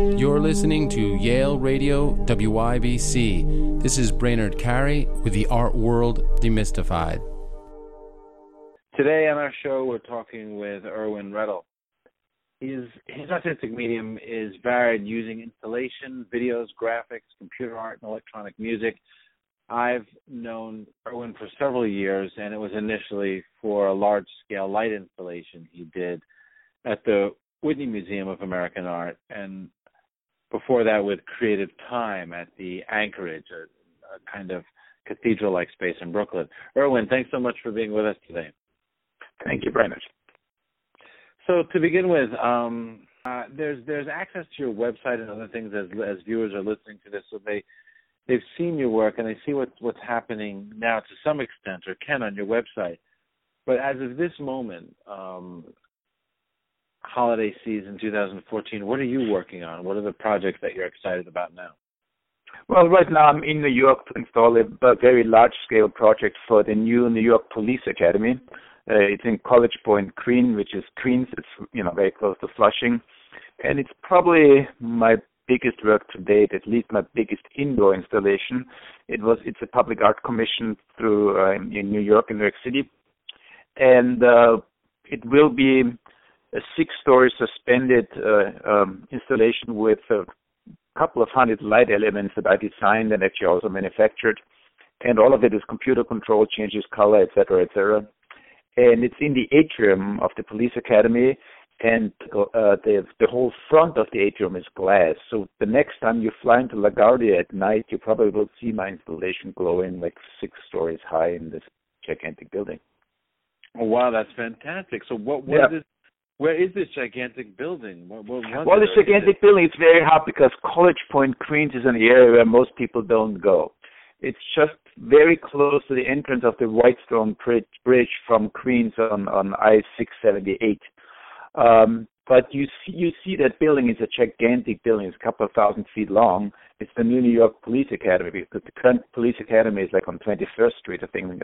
You're listening to Yale Radio WYBC. This is Brainerd Carey with the Art World Demystified. Today on our show, we're talking with Erwin Redl. His artistic medium is varied, using installation, videos, graphics, computer art, and electronic music. I've known Erwin for several years, and it was initially for a large-scale light installation he did at the Whitney Museum of American Art, and before that with Creative Time at the Anchorage, a kind of cathedral-like space in Brooklyn. Erwin, thanks so much for being with us today. Thank you, Brainerd. So to begin with, there's access to your website and other things as viewers are listening to this, so they've seen your work and they see what's happening now to some extent, or can, on your website. But as of this moment, holiday season 2014, what are you working on? What are the projects that you're excited about now? Well, right now I'm in New York to install a very large-scale project for the new New York Police Academy. It's in College Point, Queens, which is Queens. It's very close to Flushing, and it's probably my biggest work to date, at least my biggest indoor installation. It's a public art commission through in New York City, and it will be a 6-story suspended installation with a couple of hundred light elements that I designed and actually also manufactured, and all of it is computer controlled, changes color, etc., etc. And it's in the atrium of the Police Academy, and the whole front of the atrium is glass. So the next time you fly into LaGuardia at night, you probably will see my installation glowing like 6 stories high in this gigantic building. Oh, wow, that's fantastic. So where is this gigantic building? Well, this gigantic building, it's very hard because College Point, Queens is an area where most people don't go. It's just very close to the entrance of the Whitestone Bridge from Queens on I-678. But you see that building is a gigantic building. It's a couple of thousand feet long. It's the new New York Police Academy, because the current Police Academy is like on 21st Street, I think,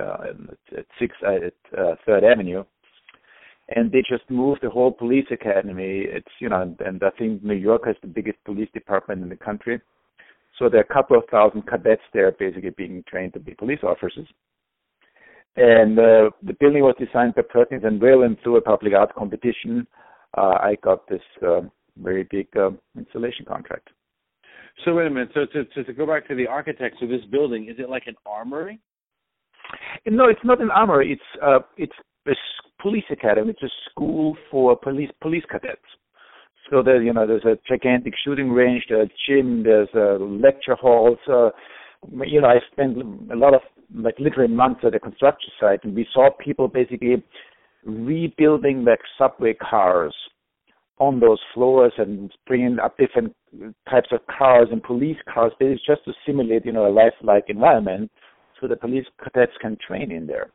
at 3rd Avenue. And they just moved the whole police academy. It's, and I think New York has the biggest police department in the country. So there are a couple of thousand cadets there basically being trained to be police officers. And the building was designed by Perkins and Will, and through a public art competition, I got this very big installation contract. So wait a minute. So to go back to the architects of this building, is it like an armory? No, it's not an armory. It's a police academy. It's a school for police cadets. So there's a gigantic shooting range, there's a gym, there's lecture halls. I spent a lot of literally months at a construction site, and we saw people basically rebuilding subway cars on those floors and bringing up different types of cars and police cars, basically just to simulate a lifelike environment so the police cadets can train in there.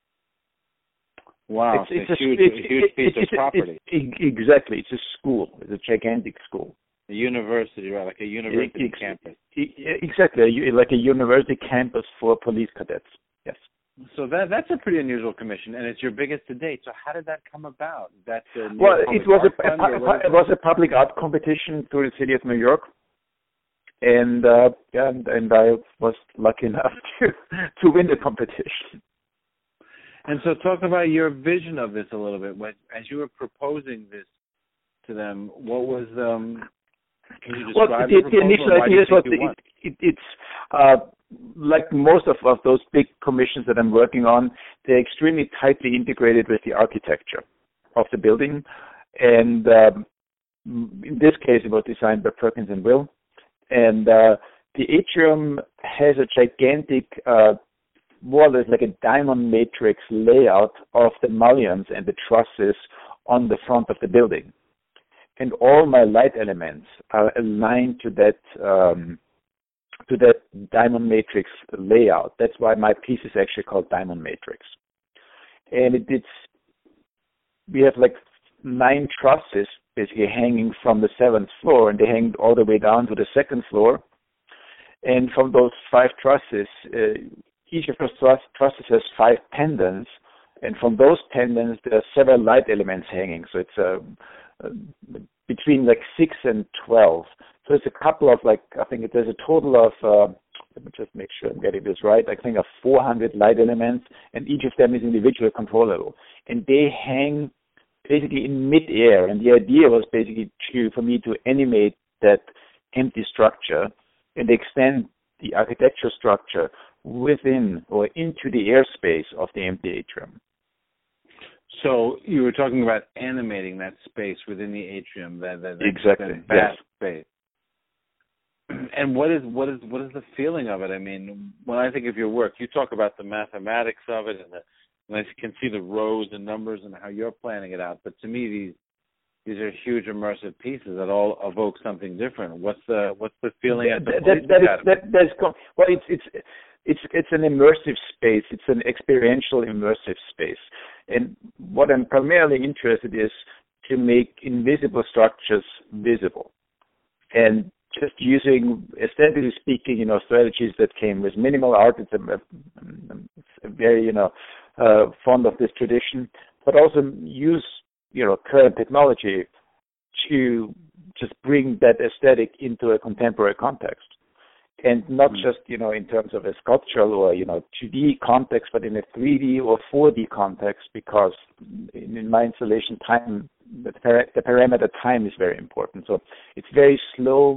Wow, it's a huge piece of property. Exactly, it's a school. It's a gigantic school. A university, right? Like a university campus. Exactly, like a university campus for police cadets. Yes. So that's a pretty unusual commission, and it's your biggest to date. So how did that come about? It was a public art competition through the city of New York, and I was lucky enough to win the competition. And so talk about your vision of this a little bit. As you were proposing this to them, what was can you describe the initial idea was it's like most of those big commissions that I'm working on, they're extremely tightly integrated with the architecture of the building. And in this case, it was designed by Perkins and Will. And the atrium has a gigantic more or less like a diamond matrix layout of the mullions and the trusses on the front of the building. And all my light elements are aligned to that diamond matrix layout. That's why my piece is actually called Diamond Matrix. And we have 9 trusses basically hanging from the 7th floor, and they hang all the way down to the 2nd floor. And from those 5 trusses, each of those trusses has 5 pendants, and from those pendants there are several light elements hanging. So it's a between like 6 and 12. So it's a couple of like, I think there's a total of, let me just make sure I'm getting this right, I think of 400 light elements, and each of them is individually controllable. And they hang basically in mid-air, and the idea was basically for me to animate that empty structure and extend the architecture structure within or into the airspace of the empty atrium. So you were talking about animating that space within the atrium, that exactly, that vast space. And what is the feeling of it? I mean, when I think of your work, you talk about the mathematics of it, and I can see the rows and numbers and how you're planning it out. But to me, these are huge immersive pieces that all evoke something different. What's the feeling at the well, it's an immersive space. It's an experiential immersive space. And what I'm primarily interested is to make invisible structures visible. And just using, aesthetically speaking, strategies that came with minimal art. I'm very, fond of this tradition, but also use, current technology to just bring that aesthetic into a contemporary context. And not just, in terms of a sculptural or, 2D context, but in a 3D or 4D context, because in my installation, time, the parameter time is very important. So it's very slow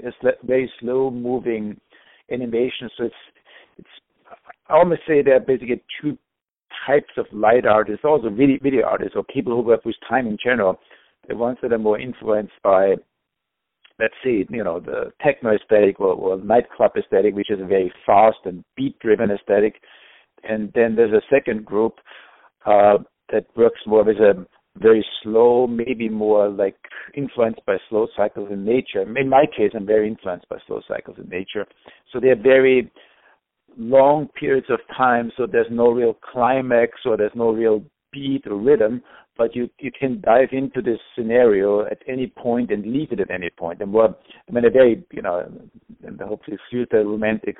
moving animation. So it's I almost say there are basically two types of light artists, also video artists, or people who work with time in general. The ones that are more influenced by, let's say, the techno aesthetic or nightclub aesthetic, which is a very fast and beat-driven aesthetic. And then there's a second group that works more with a very slow, maybe more like influenced by slow cycles in nature. In my case, I'm very influenced by slow cycles in nature. So they're very long periods of time, so there's no real climax or there's no real beat or rhythm, but you can dive into this scenario at any point and leave it at any point. And a very, and hopefully excuse the romantic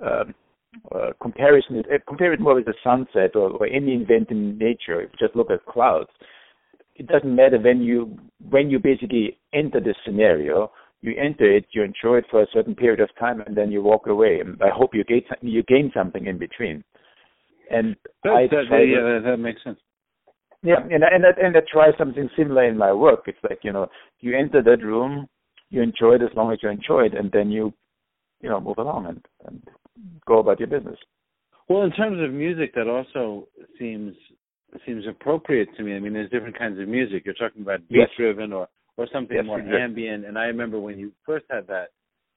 comparison, compare it more with the sunset or any event in nature. If you just look at clouds, it doesn't matter when you basically enter this scenario. You enter it, you enjoy it for a certain period of time, and then you walk away. And I hope you gain something in between. And that makes sense. Yeah, and I try something similar in my work. It's like, you enter that room, you enjoy it as long as you enjoy it, and then you move along and go about your business. Well, in terms of music, that also seems appropriate to me. I mean, there's different kinds of music. You're talking about beat-driven or something more ambient. And I remember when you first had that,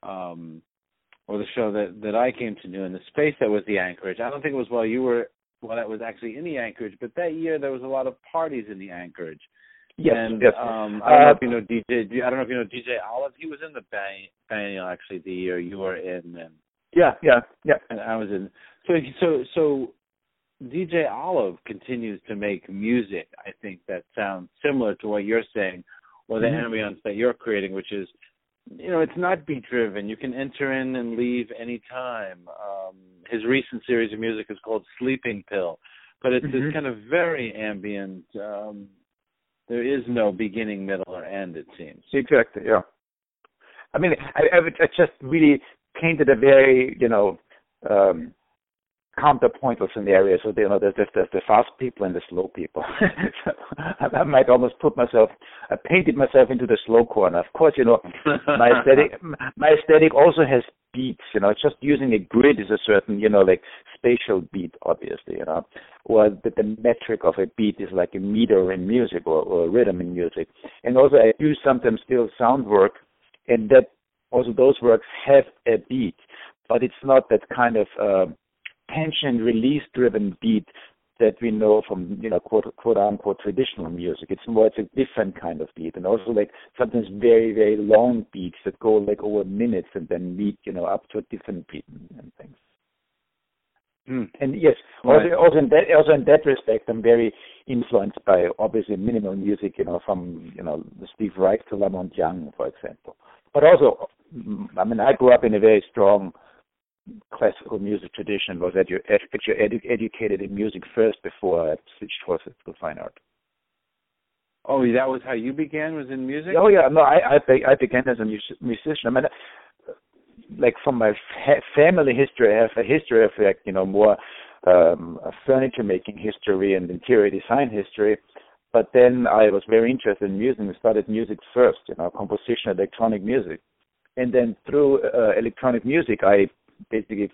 or the show that I came to do in the space that was the Anchorage. I don't think it was that was actually in the Anchorage, but that year there was a lot of parties in the Anchorage. Yes, and, yes. I don't know if you know DJ. I don't know if you know DJ Olive. He was in the Biennial actually the year you were in. And, yeah. And I was in. So DJ Olive continues to make music, I think, that sounds similar to what you're saying, or the ambience that you're creating, which is, it's not beat-driven. You can enter in and leave any time. His recent series of music is called Sleeping Pill, but it's this kind of very ambient. There is no beginning, middle, or end, it seems. Exactly, yeah. I mean, I just really painted a very, counterpointal scenario. So, there's the fast people and the slow people. So I might almost I painted myself into the slow corner. Of course, my aesthetic also has beats, just using a grid is a certain, spatial beat, obviously, or the metric of a beat is like a meter in music or a rhythm in music. And also I do sometimes still sound work, and that also those works have a beat, but it's not that kind of tension release driven beat that we know from quote unquote traditional music. It's a different kind of beat, and also like sometimes very, very long beats that go like over minutes and then lead up to a different beat and things. And yes, also in that respect, I'm very influenced by obviously minimal music, from Steve Reich to La Monte Young, for example. But also, I grew up in a very strong classical music tradition. Was educated in music first before I switched courses to fine art. Oh, that was how you began, was in music? Oh, yeah. No, I began as a musician. I mean, like from my family history, I have a history of like, more furniture making history and interior design history. But then I was very interested in music and started music first, composition, electronic music. And then through electronic music, I basically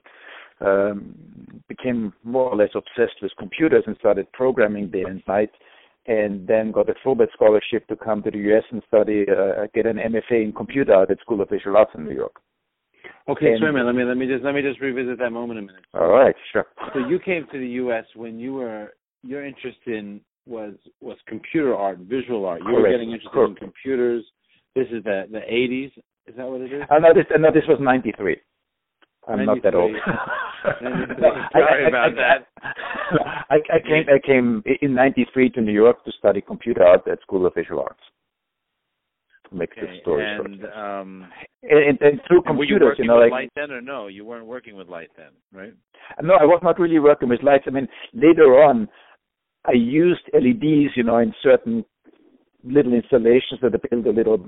became more or less obsessed with computers and started programming day and night, and then got a Fulbright scholarship to come to the U.S. and get an MFA in computer art at School of Visual Arts in New York. Okay, so wait a minute. Let me just revisit that moment a minute. All right, sure. So you came to the U.S. when your interest in was computer art, visual art. You Correct. were getting interested in computers. This is the 80s. Is that what it is? No, this was 93. I'm 93. Not that old. Sorry about that. I came in 93 to New York to study computer art at School of Visual Arts. To make the story short. And through computers, were you working with light then, or no? You weren't working with light then, right? No, I was not really working with lights. I mean, later on, I used LEDs, in certain little installations that I built a little,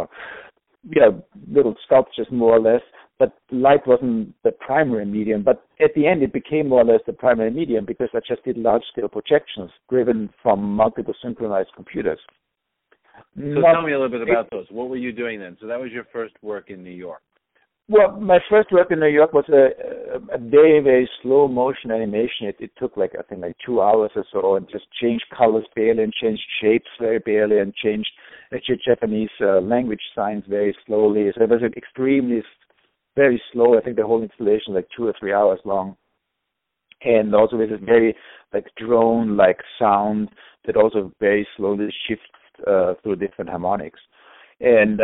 little sculptures more or less. But light wasn't the primary medium. But at the end, it became more or less the primary medium because I just did large-scale projections driven from multiple synchronized computers. So tell me a little bit about those. What were you doing then? So that was your first work in New York. Well, my first work in New York was a very, very slow motion animation. It took like 2 hours or so, and just changed colors barely and changed shapes very barely and changed actually Japanese language signs very slowly. So it was extremely, very slow. I think the whole installation was like 2 or 3 hours long. And also with a very drone-like sound that also very slowly shifts through different harmonics. And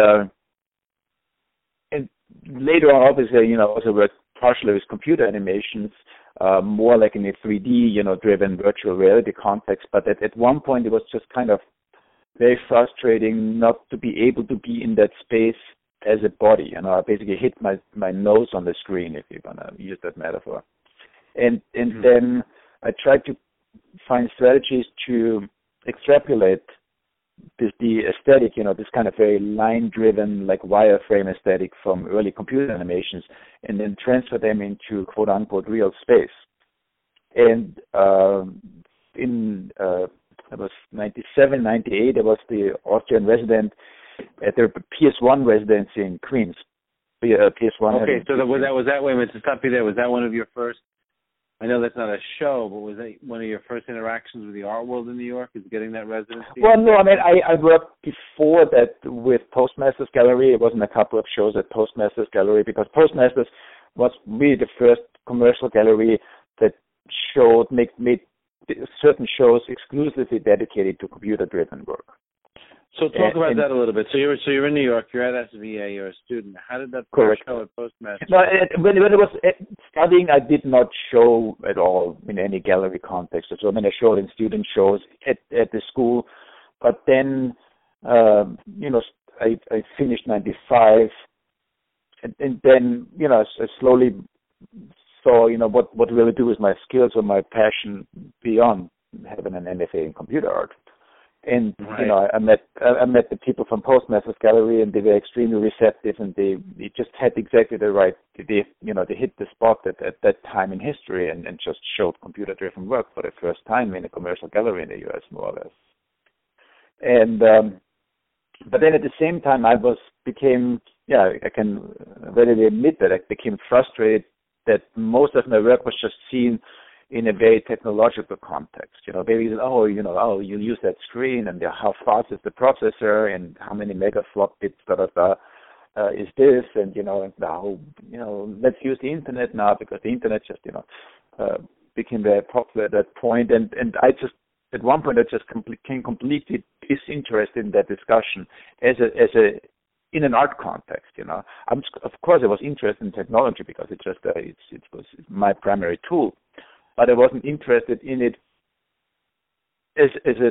later on, obviously, also worked partially with computer animations, more like in a 3D, driven virtual reality context. But at one point, it was just kind of very frustrating not to be able to be in that space as a body. I basically hit my nose on the screen, if you're gonna use that metaphor. And then I tried to find strategies to extrapolate the aesthetic, this kind of very line-driven, like wireframe aesthetic from early computer animations, and then transfer them into quote-unquote real space. And it was 97, 98, I was the Austrian resident at their PS1 residency in Queens. PS1. Okay, so was that, wait a minute, to stop you there, was that one of your first, I know that's not a show, but was that one of your first interactions with the art world in New York, is getting that residency? Well, no, I mean, I worked before that with Postmasters Gallery. It wasn't a couple of shows at Postmasters Gallery, because Postmasters was really the first commercial gallery that made certain shows exclusively dedicated to computer-driven work. So talk about that a little bit. So you're in New York. You're at SVA. You're a student. How did that show at Postmasters? No, when I was studying, I did not show at all in any gallery context. So I mean, I showed in student shows at the school, but then I finished 95, and then I slowly saw what really do with my skills or my passion beyond having an MFA in computer art. And right. I met the people from Postmasters Gallery, and they were extremely receptive, and they just had exactly the right. They hit the spot at that time in history, and just showed computer-driven work for the first time in a commercial gallery in the U.S. more or less. And but then at the same time, I can readily admit that I became frustrated that most of my work was just seen in a very technological context. Maybe you use that screen, and how fast is the processor, and how many megaflop bits is this, and now let's use the internet now, because the internet just became very popular at that point, and I just at one point I just became completely disinterested in that discussion as in an art context. Of course I was interested in technology because it was my primary tool. But I wasn't interested in it as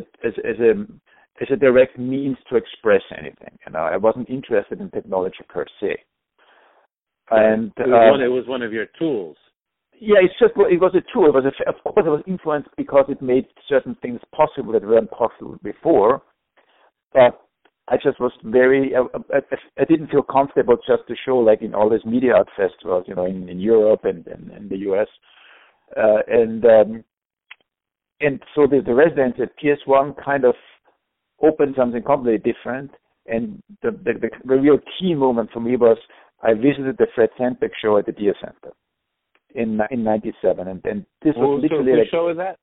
a direct means to express anything. I wasn't interested in technology per se. And it was one of your tools. Yeah, it was a tool. Of course, it was influenced because it made certain things possible that weren't possible before. but I just was I didn't feel comfortable just to show like in all these media art festivals, in Europe and the US. And so the residency at PS1 kind of opened something completely different. And the real key moment for me was I visited the Fred Sandberg show at the Dia Center in '97, and this was literally whose show was that?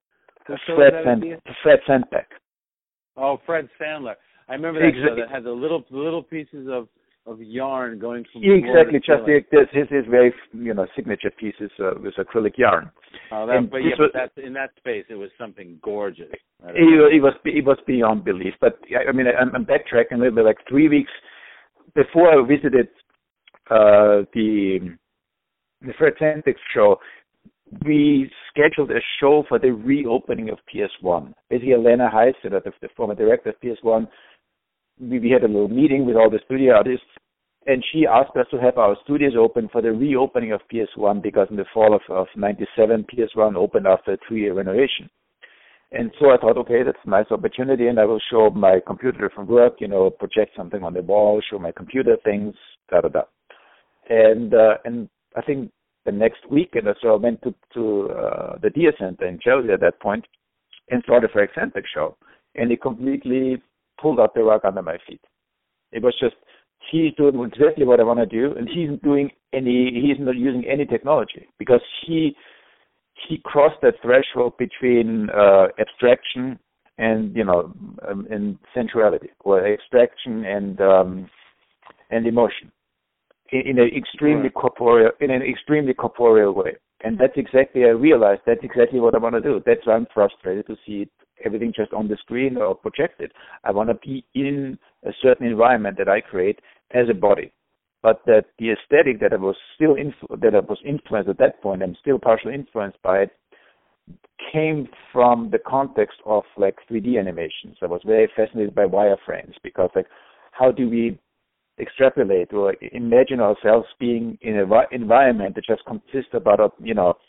Fred Sandberg. Oh, Fred Sandler. I remember that show that had the little pieces of yarn going from exactly just his very signature pieces with acrylic yarn. Oh, but that's in that space. It was something gorgeous. It was beyond belief. But I mean, I'm backtracking a little bit. Like 3 weeks before I visited the Fred Sandberg show, we scheduled a show for the reopening of PS1. Basically, Lena Heiss, the former director of PS1, we had a little meeting with all the studio artists, and she asked us to have our studios open for the reopening of PS1 because in the fall of '97, PS1 opened after a 2-year renovation. And so I thought, okay, that's a nice opportunity, and I will show my computer from work, project something on the wall, show my computer things, da-da-da. And I think the next weekend or so I went to the Dia Center in Chelsea at that point and saw the Fred Sandberg show, and it completely pulled out the rug under my feet. It was just, he's doing exactly what I want to do, and he's not using any technology because he crossed that threshold between abstraction and sensuality, or abstraction and emotion in an extremely corporeal way. And that's exactly, I realized that's exactly what I want to do. That's why I'm frustrated to see everything just on the screen or projected. I want to be in a certain environment that I create as a body. But that the aesthetic that I was influenced at that point, I'm still partially influenced by it, came from the context of like 3D animations. I was very fascinated by wireframes because like how do we extrapolate or imagine ourselves being in an environment that just consists about of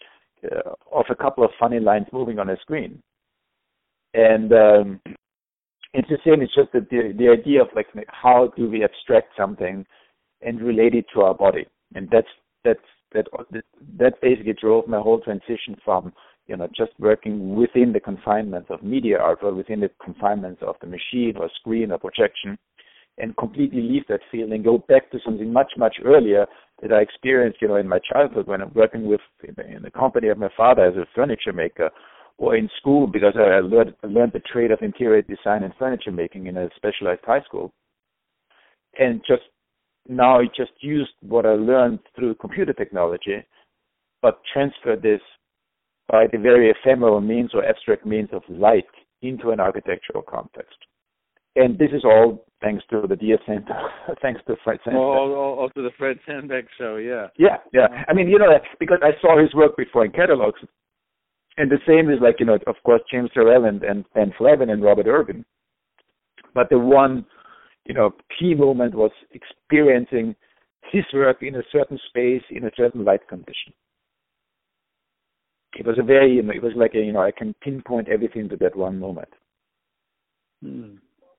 a couple of funny lines moving on a screen. And it's the same. It's just the idea of like how do we abstract something and relate it to our body, and that basically drove my whole transition from just working within the confinements of media art or within the confinements of the machine or screen or projection, and completely leave that field and go back to something much, much earlier that I experienced, in my childhood when I'm working in the company of my father as a furniture maker, or in school because I learned the trade of interior design and furniture making in a specialized high school. And now I just used what I learned through computer technology, but transferred this by the very ephemeral means or abstract means of light into an architectural context. And this is all thanks to the Dia Center, thanks to Fred Sandberg. Also the Fred Sandberg show, yeah. Yeah. I mean, because I saw his work before in catalogs, and the same is like, of course, James Turrell and Ben Flavin and Robert Urban. But the one, key moment was experiencing his work in a certain space, in a certain light condition. It was a very, it was like I can pinpoint everything to that one moment. Hmm.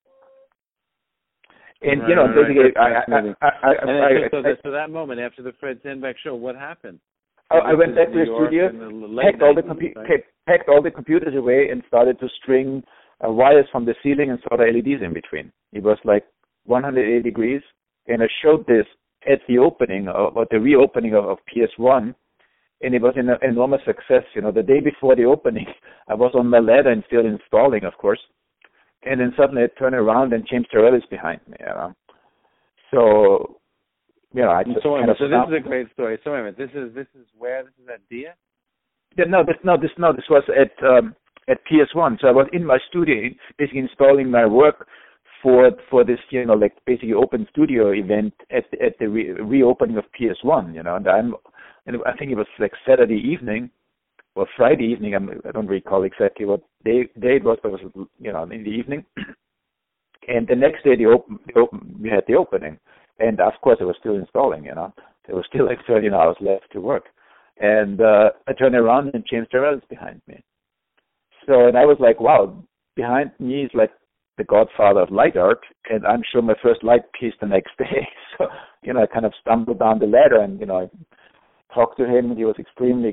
And basically, so that moment after the Fred Sandberg show, what happened? I went back to the studio, packed all the computers away, and started to string wires from the ceiling and saw the LEDs in between. It was like 180 degrees, and I showed this at the opening or the reopening of PS1, and it was an enormous success. The day before the opening, I was on my ladder and still installing, of course. And then suddenly I turn around and James Turrell is behind me. So, I just so this is a great story. So wait a minute, this is where? This is at Dia? Yeah, this was at PS1. So I was in my studio, basically installing my work for this, basically open studio event at the reopening of PS1. And I think it was like Saturday evening. Or Friday evening, I don't recall exactly what day it was, but it was, in the evening. And the next day, we had the opening. And of course, I was still installing, There was still like 13 hours left to work. And I turned around and James Turrell is behind me. So, and I was like, wow, behind me is like the godfather of light art, and I'm sure my first light piece the next day. So, I kind of stumbled down the ladder, and I talked to him. He was extremely,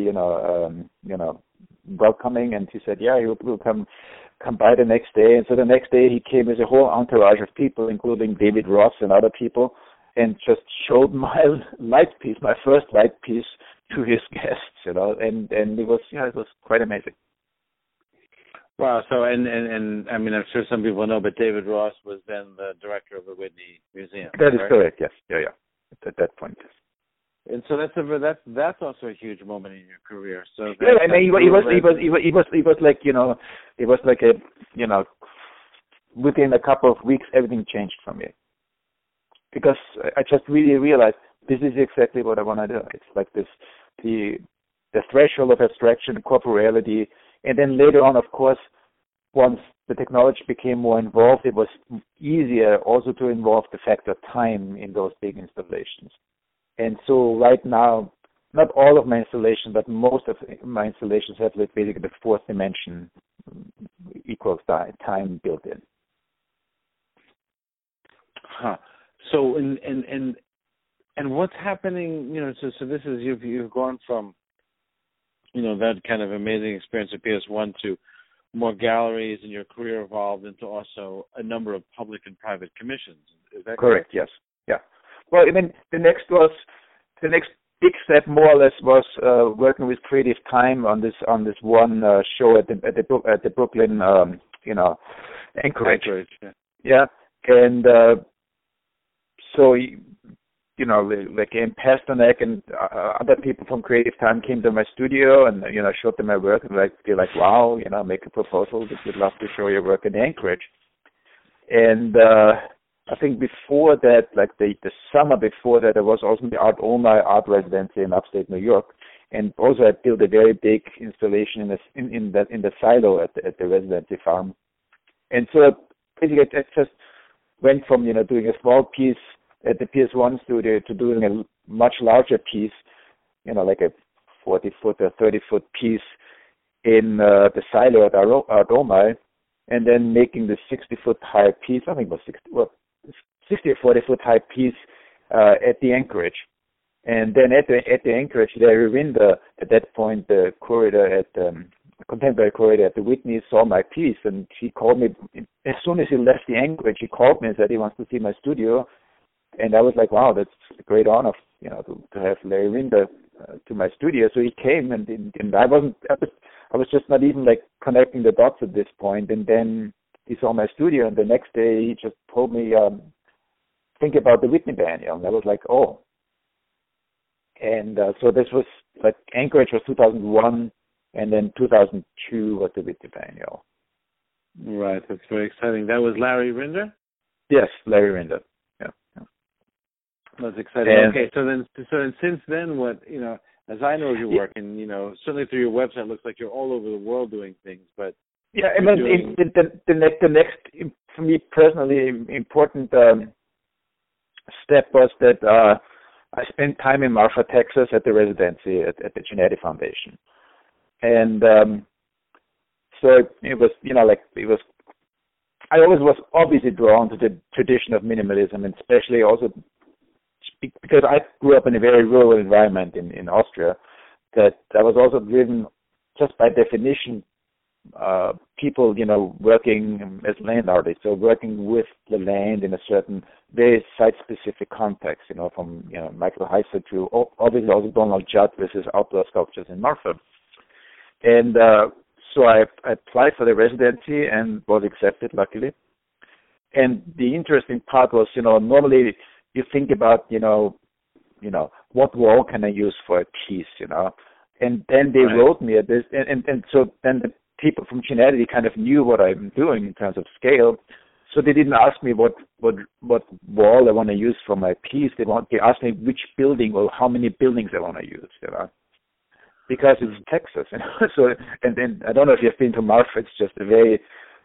welcoming, and he said, "Yeah, he'll come by the next day." And so the next day he came with a whole entourage of people, including David Ross and other people, and just showed my light piece, my first light piece, to his guests, and it was quite amazing. Wow. So, and I mean, I'm sure some people know, but David Ross was then the director of the Whitney Museum. That is correct. Yes. Yeah. At that point. Yes. And so that's also a huge moment in your career. So I mean, he was like, it was like within a couple of weeks, everything changed for me, because I just really realized this is exactly what I want to do. It's like this, the threshold of abstraction, corporeality, and then later on, of course, once the technology became more involved, it was easier also to involve the factor time in those big installations. And so right now, not all of my installations, but most of my installations have like basically the fourth dimension equals time built in. Huh. So and what's happening? So this is you've gone from that kind of amazing experience at PS1 to more galleries, and your career evolved into also a number of public and private commissions. Is that correct? Yes. Yeah. Well, I mean, the next big step, more or less, was working with Creative Time on this one show at the Brooklyn, Anchorage. Yeah, and so like Pasternak and other people from Creative Time came to my studio, and I showed them my work, and they're like, wow, make a proposal. We'd love to show your work in Anchorage. And I think before that, like the summer before that, there was also the Art Oma art residency in upstate New York, and also I built a very big installation in the silo at the residency farm. And so basically, I just went from doing a small piece at the PS1 studio to doing a much larger piece, like a 40-foot or 30-foot piece in the silo at Art Oma, and then making the 60-foot high piece. I think it was 60 or 40-foot high piece at the Anchorage. And then at the Anchorage, Larry Rinder, at that point, the curator at contemporary curator at the Whitney, saw my piece, and he called me as soon as he left the Anchorage. He called me and said he wants to see my studio, and I was like, wow, that's a great honor, to have Larry Rinder to my studio. So he came, and I was just not even like connecting the dots at this point, and then he saw my studio, and the next day he just told me, think about the Whitney Biennial. And I was like, oh. And so this was like Anchorage was 2001, and then 2002 was the Whitney Biennial. Right, that's very exciting. That was Larry Rinder? Yes, Larry Rinder. Yeah. That's exciting. And, okay, so then since then, what as I know your work, and certainly through your website, it looks like you're all over the world doing things, but yeah, I mean, the next for me personally important step was that I spent time in Marfa, Texas, at the residency at the Giannetti Foundation, and so it was I always was obviously drawn to the tradition of minimalism, and especially also because I grew up in a very rural environment in Austria, that I was also driven just by definition. People, working as land artists, so working with the land in a certain very site-specific context, from Michael Heiser to obviously also Donald Judd with his outdoor sculptures in Marfa. And so I applied for the residency and was accepted, luckily. And the interesting part was, normally you think about, what wall can I use for a piece, and then they wrote me at this, and so then the people from Giannetti kind of knew what I'm doing in terms of scale, so they didn't ask me what wall I want to use for my piece. They asked me which building or how many buildings I want to use, because it's Texas, So and then I don't know if you've been to Marfa. It's just a very,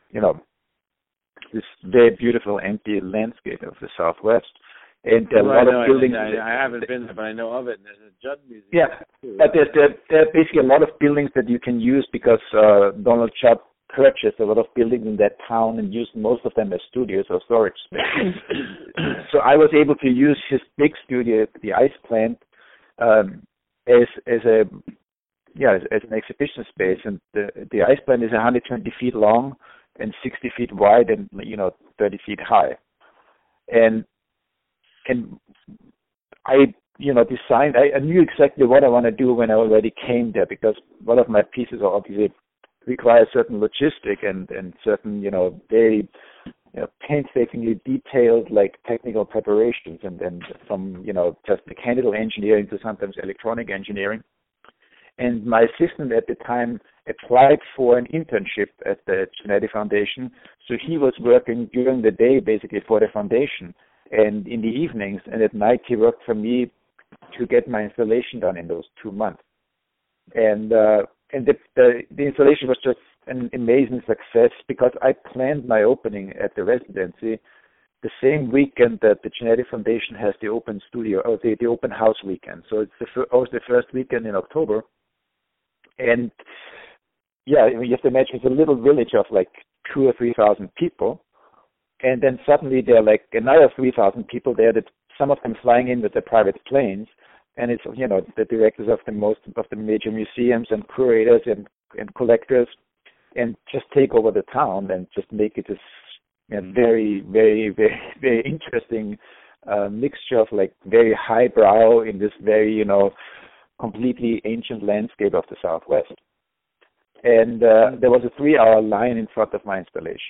this very beautiful empty landscape of the Southwest. And there are a lot of buildings. I haven't been there, but I know of it. And there's a Judd Museum. Yeah, but there are basically a lot of buildings that you can use because Donald Judd purchased a lot of buildings in that town and used most of them as studios or storage space. So I was able to use his big studio, the ice plant, as an exhibition space. And the ice plant is 120 feet long and 60 feet wide and 30 feet high. And I designed. I knew exactly what I want to do when I already came there, because one of my pieces obviously requires certain logistic and certain very painstakingly detailed technical preparations, and from just mechanical engineering to sometimes electronic engineering. And my assistant at the time applied for an internship at the Genetti Foundation, so he was working during the day basically for the foundation, and in the evenings and at night he worked for me to get my installation done in those 2 months. And the installation was just an amazing success, because I planned my opening at the residency the same weekend that the Genetti Foundation has the open studio, or the open house weekend. So it's always the first weekend in October. And you have to imagine it's a little village of 2,000 or 3,000 people. And then suddenly there are another 3,000 people there, that some of them flying in with their private planes. And it's, the directors of the major museums and curators and collectors, and just take over the town and just make it this very, very, very, very interesting mixture of very highbrow in this very, completely ancient landscape of the Southwest. And there was a 3-hour line in front of my installation,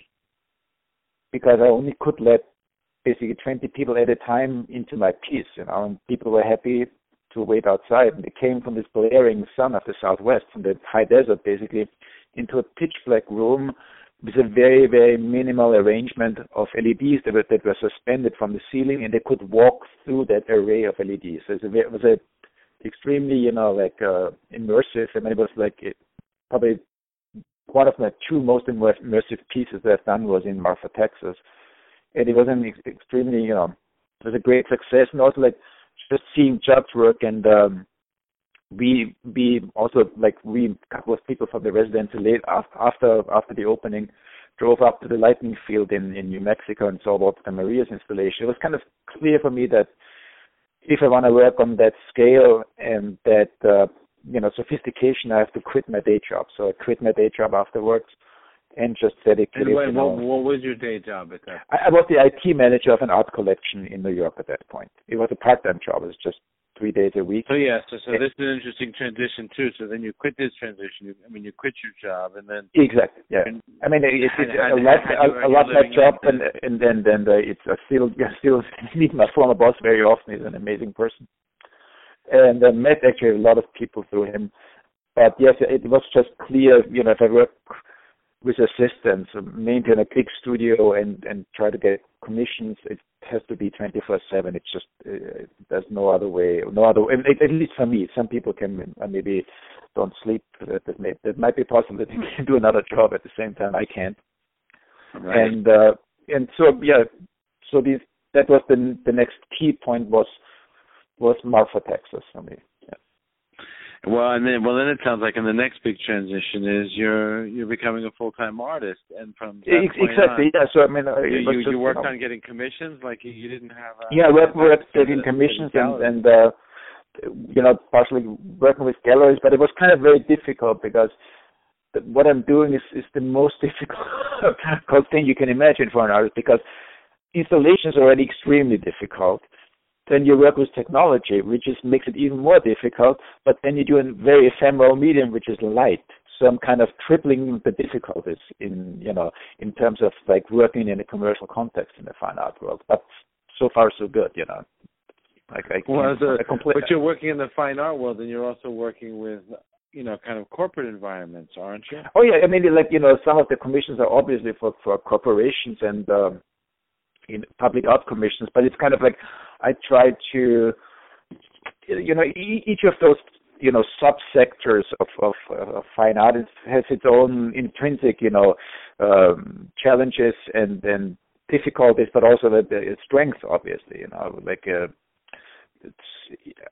because I only could let basically 20 people at a time into my piece, and people were happy to wait outside, and they came from this blaring sun of the Southwest, from the high desert basically, into a pitch black room with a very, very minimal arrangement of LEDs that were suspended from the ceiling, and they could walk through that array of LEDs. So it was a extremely, immersive. I mean, it was probably one of my 2 most immersive pieces that I've done was in Marfa, Texas, and it was an extremely, it was a great success, and also just seeing jobs work. And we also a couple of people from the residency late after the opening drove up to the lightning field in New Mexico and saw Walter Maria's installation. It was kind of clear for me that if I want to work on that scale and that sophistication, I have to quit my day job. So I quit my day job afterwards and just dedicated. And what was your day job at that? I was the IT manager of an art collection in New York at that point. It was a part-time job. It was just 3 days a week. So this is an interesting transition too. So then you quit this transition. You quit your job, and then exactly. Yeah. I mean, I love that job, and then it's I still meet my former boss very often. He's an amazing person, and I met actually a lot of people through him. But yes, it was just clear. If I work with assistants, maintain a big studio, and try to get commissions, it has to be 24/7. It's just there's no other way. At least for me. Some people can maybe don't sleep. That might be possible that they can do another job at the same time. I can't. Right. And so that was the next key point was Marfa, Texas for me. Well, then it sounds like in the next big transition is you're becoming a full-time artist, and from that exactly. Yeah. So I mean, you worked on getting commissions, you didn't have. I worked getting commissions and partially working with galleries, but it was kind of very difficult because what I'm doing is the most difficult thing you can imagine for an artist, because installations are already extremely difficult. Then you work with technology, which makes it even more difficult, but then you do a very ephemeral medium, which is light. So I'm kind of tripling the difficulties in terms of working in a commercial context in the fine art world. But so far so good, But you're working in the fine art world, and you're also working with kind of corporate environments, aren't you? Oh yeah, I mean, some of the commissions are obviously for corporations and in public art commissions, but it's kind of I try to, each of those, subsectors of fine art has its own intrinsic, challenges and difficulties, but also the strengths, obviously,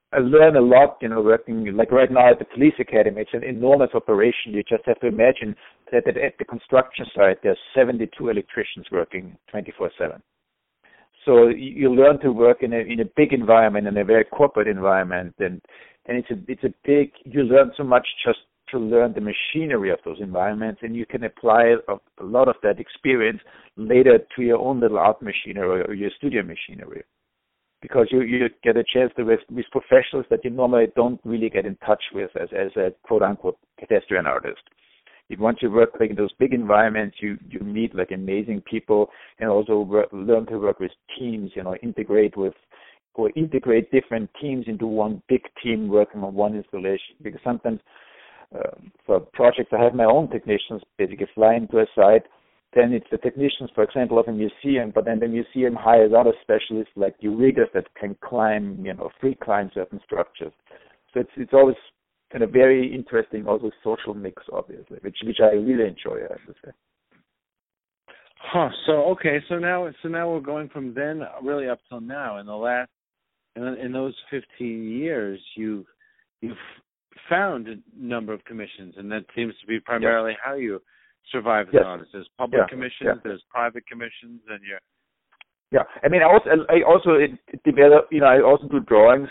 I learn a lot, working like right now at the police academy. It's an enormous operation. You just have to imagine that at the construction site there's 72 electricians working 24/7. So you learn to work in a big environment, in a very corporate environment, and it's a big. You learn so much just to learn the machinery of those environments, and you can apply a lot of that experience later to your own little art machinery or your studio machinery, because you get a chance to with professionals that you normally don't really get in touch with as a quote unquote pedestrian artist. Once you work like in those big environments, you meet like amazing people, and also learn to work with teams. Integrate different teams into one big team working on one installation. Because sometimes for projects, I have my own technicians basically fly into a site. Then it's the technicians, for example, of a museum, but then the museum hires other specialists like riggers that can climb, free climb certain structures. So it's always kind of very interesting, also social mix, obviously, which I really enjoy, I have to say. Huh. So now we're going from then really up till now. In those 15 years, you've found a number of commissions, and that seems to be primarily how you survive as an artist. There's public commissions, there's private commissions, and you're. Yeah, I mean, I also develop. I also do drawings.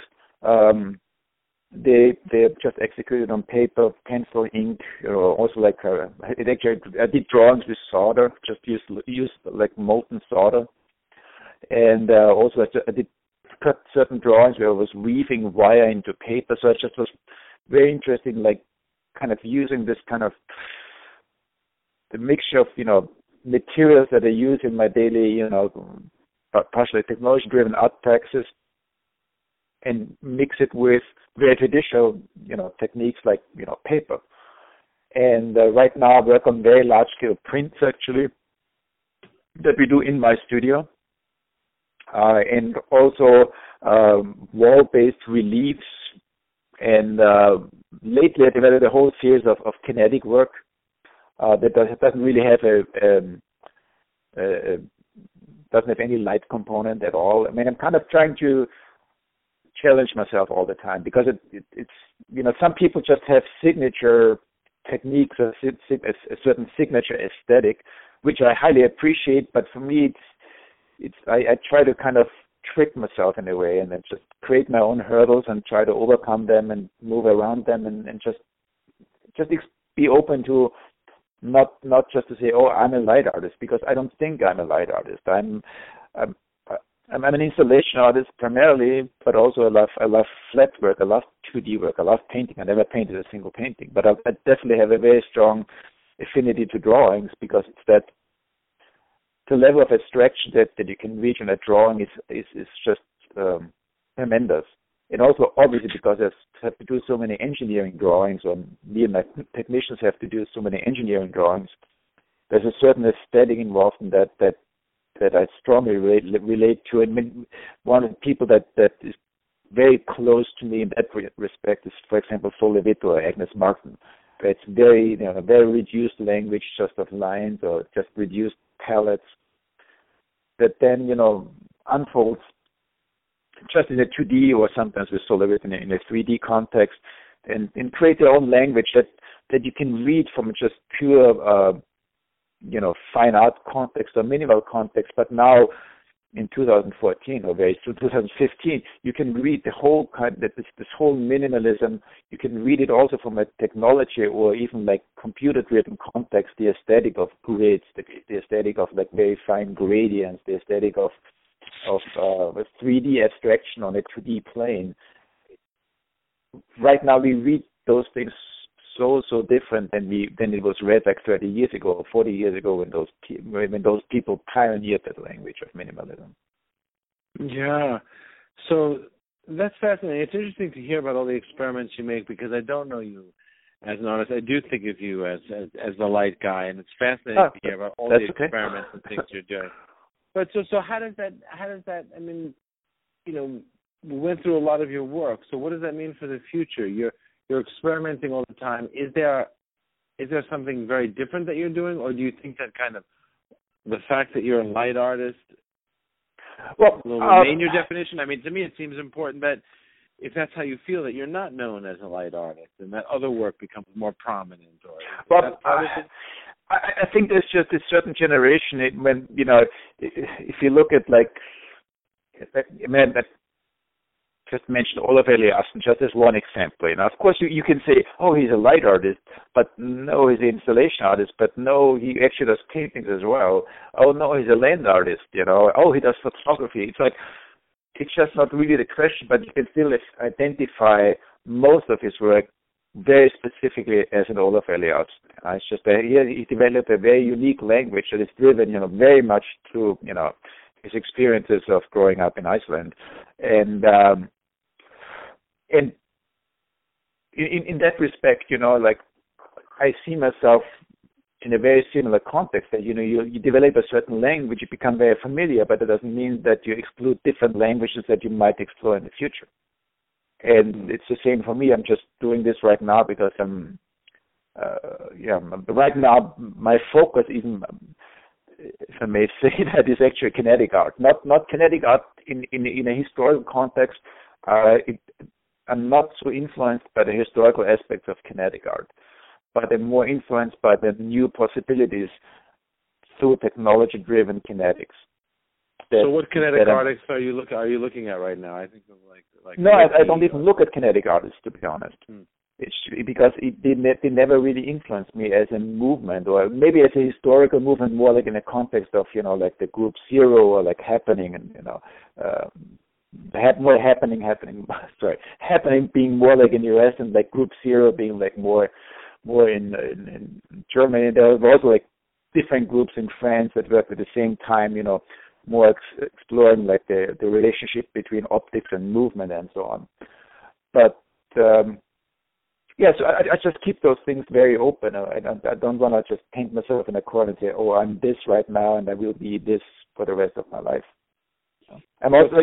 They're just executed on paper, pencil, ink. Also like I did drawings with solder. Just used like molten solder, and also I did cut certain drawings where I was weaving wire into paper. So it just was very interesting, like kind of using this kind of the mixture of materials that I use in my daily partially technology-driven art practices, and mix it with very traditional techniques like paper. And right now I work on very large-scale prints actually that we do in my studio, and also wall-based reliefs. And lately I developed a whole series of kinetic work that doesn't really have doesn't have any light component at all. I mean, I'm kind of trying to challenge myself all the time, because it's some people just have signature techniques, a certain signature aesthetic, which I highly appreciate. But for me, I try to kind of trick myself in a way, and then just create my own hurdles and try to overcome them and move around them, and just be open to not just to say, oh, I'm a light artist, because I don't think I'm a light artist. I'm an installation artist primarily, but also I love flat work. I love 2D work. I love painting. I never painted a single painting, but I definitely have a very strong affinity to drawings, because it's that the level of abstraction that you can reach in a drawing is just tremendous. And also, obviously, because I have to do so many engineering drawings, or me and my technicians have to do so many engineering drawings, there's a certain aesthetic involved in that I strongly relate to. And one of the people that is very close to me in that respect is, for example, Sol LeWitt or Agnes Martin. It's very, very reduced language, just of lines or just reduced palettes that then, unfolds just in a 2D or sometimes with Sol LeWitt in a 3D context, and create their own language that you can read from just pure, fine art context or minimal context. But now in 2014 or very soon 2015, you can read the whole this whole minimalism. You can read it also from a technology or even like computer-driven context. The aesthetic of grids, the aesthetic of like very fine gradients, the aesthetic of 3D abstraction on a 2D plane. Right now we read those things so different than it was read like 30 years ago or 40 years ago when those people pioneered that language of minimalism. Yeah, so that's fascinating. It's interesting to hear about all the experiments you make, because I don't know you as an artist. I do think of you as the light guy, and it's fascinating to hear about all the experiments and things you're doing. But so how does that? I mean, we went through a lot of your work. So what does that mean for the future? You're experimenting all the time. Is there something very different that you're doing, or do you think that kind of the fact that you're a light artist will remain your definition? I mean, to me, it seems important that if that's how you feel, that you're not known as a light artist, and that other work becomes more prominent, or well, I think there's just a certain generation when, you know, if you look at, like, I mean, I just mentioned Olaf Eliasson just as one example. You know, of course, you can say, oh, he's a light artist, but no, he's an installation artist, but no, he actually does paintings as well. Oh, no, he's a land artist, you know. Oh, he does photography. It's like, it's just not really the question, but you can still identify most of his work very specifically as an Olaf Eliasson. It's just that he developed a very unique language that is driven, you know, very much through, you know, his experiences of growing up in Iceland, and in that respect, you know, like, I see myself in a very similar context, that, you know, you develop a certain language, you become very familiar, but it doesn't mean that you exclude different languages that you might explore in the future. And it's the same for me. I'm just doing this right now because right now my focus, even if I may say that, is actually kinetic art. Not kinetic art in a historical context. I'm not so influenced by the historical aspects of kinetic art, but I'm more influenced by the new possibilities through technology-driven kinetics. So what kinetic artists are you looking at right now? I think of like no, I don't even look at kinetic artists, to be honest. It's because they never really influenced me as a movement, or maybe as a historical movement, more like in a context of, you know, like the Group Zero, or like Happening, and, you know, Happening being more like in the US, and like Group Zero being like more in Germany. There were also like different groups in France that worked at the same time, you know, more exploring like the relationship between optics and movement and so on. But so I just keep those things very open. I don't want to just paint myself in a corner and say, oh, I'm this right now and I will be this for the rest of my life. I'm also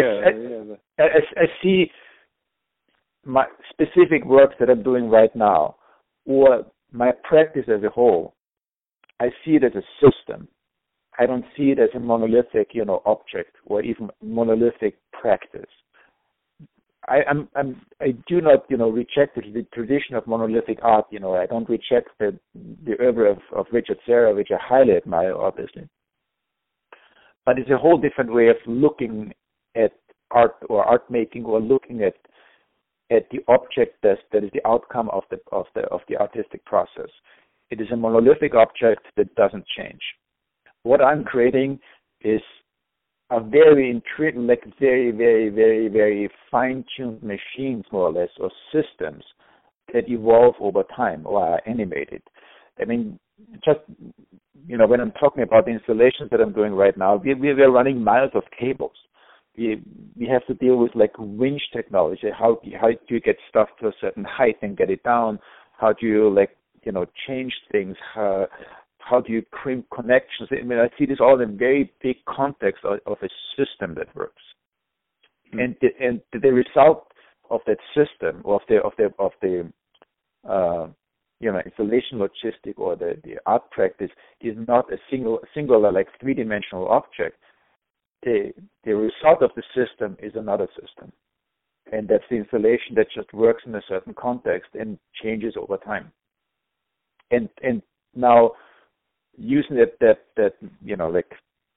I see my specific work that I'm doing right now, or my practice as a whole. I see it as a system. I don't see it as a monolithic, you know, object, or even monolithic practice. I do not, you know, reject the tradition of monolithic art. You know, I don't reject the oeuvre of Richard Serra, which I highly admire, obviously. But it's a whole different way of looking at art or art making, or looking at the object that is the outcome of the artistic process. It is a monolithic object that doesn't change. What I'm creating is a very, very, very, very fine-tuned machines, more or less, or systems that evolve over time or are animated. I mean, just, you know, when I'm talking about the installations that I'm doing right now, we're running miles of cables. We have to deal with like winch technology. How do you get stuff to a certain height and get it down? How do you, like, you know, change things? How do you crimp connections? I mean, I see this all in very big context of a system that works. And the result of that system, of the you know, installation logistic, or the art practice, is not a singular like three-dimensional object. The result of the system is another system, and that's the installation that just works in a certain context and changes over time. And now, using that you know, like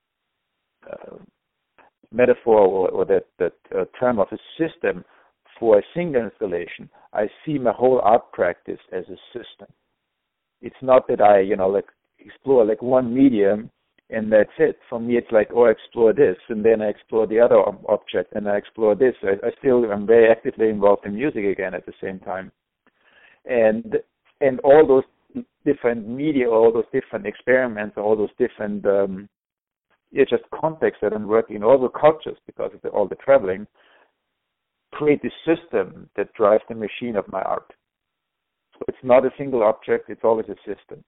metaphor or that term of a system for a single installation, I see my whole art practice as a system. It's not that I, you know, like explore like one medium and that's it. For me, it's like, oh, I explore this, and then I explore the other object, and I explore this. I still am very actively involved in music again at the same time, and all those different media, all those different experiments, all those different just contexts that I'm working in, all the cultures, because of all the traveling, create this system that drives the machine of my art. So it's not a single object; it's always a system.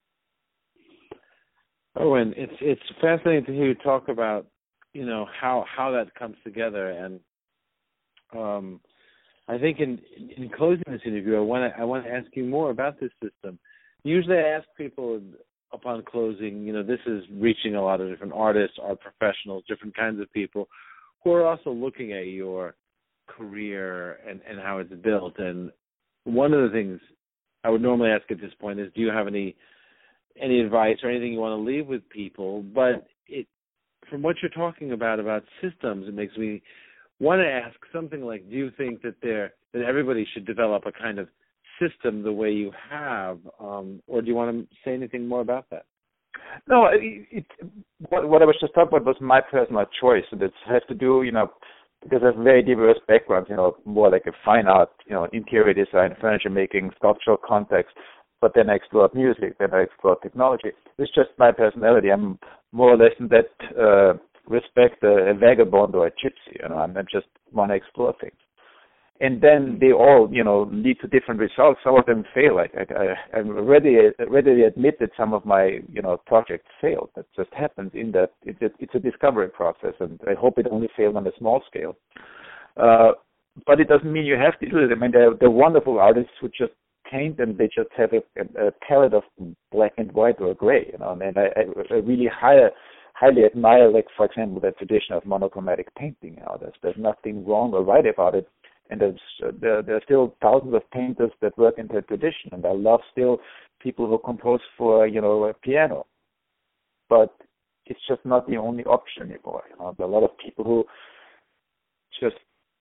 Oh, and it's fascinating to hear you talk about, you know, how that comes together. And I think in closing this interview, I want to ask you more about this system. Usually, I ask people upon closing, you know, this is reaching a lot of different artists, art professionals, different kinds of people who are also looking at your career and how it's built. And one of the things I would normally ask at this point is, do you have any advice or anything you want to leave with people? But from what you're talking about systems, it makes me want to ask something like, do you think that everybody should develop a kind of system the way you have, or do you want to say anything more about that? No, what I was just talking about was my personal choice, and it has to do, because I have a very diverse background, more like a fine art, interior design, furniture making, sculptural context, but then I explored music, then I explored technology. It's just my personality. I'm more or less in that respect a vagabond or a gypsy, I just want to explore things. And then they all, lead to different results. Some of them fail. I readily admit that some of my, projects failed. That just happens in that it's a discovery process, and I hope it only failed on a small scale. But it doesn't mean you have to do it. I mean, they're wonderful artists who just paint, and they just have a palette of black and white or gray, and I really highly admire, like, for example, the tradition of monochromatic painting. There's nothing wrong or right about it. And there are still thousands of painters that work in that tradition, and I love still people who compose for a piano. But it's just not the only option anymore. There are a lot of people who just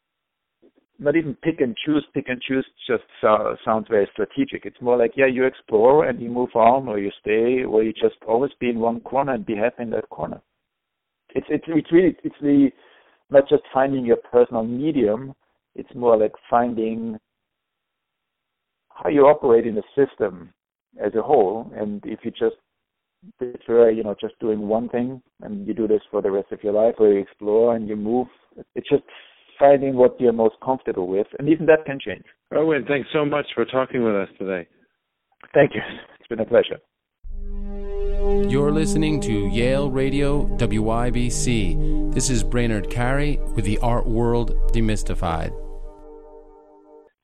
not even pick and choose. Just sounds very strategic. It's more like, you explore and you move on, or you stay, or you just always be in one corner and be happy in that corner. It's really not just finding your personal medium. It's more like finding how you operate in the system as a whole. And if you just prefer, just doing one thing, and you do this for the rest of your life, or you explore and you move, it's just finding what you're most comfortable with. And even that can change. Erwin, thanks so much for talking with us today. Thank you. It's been a pleasure. You're listening to Yale Radio WIBC. This is Brainard Carey with the Art World Demystified.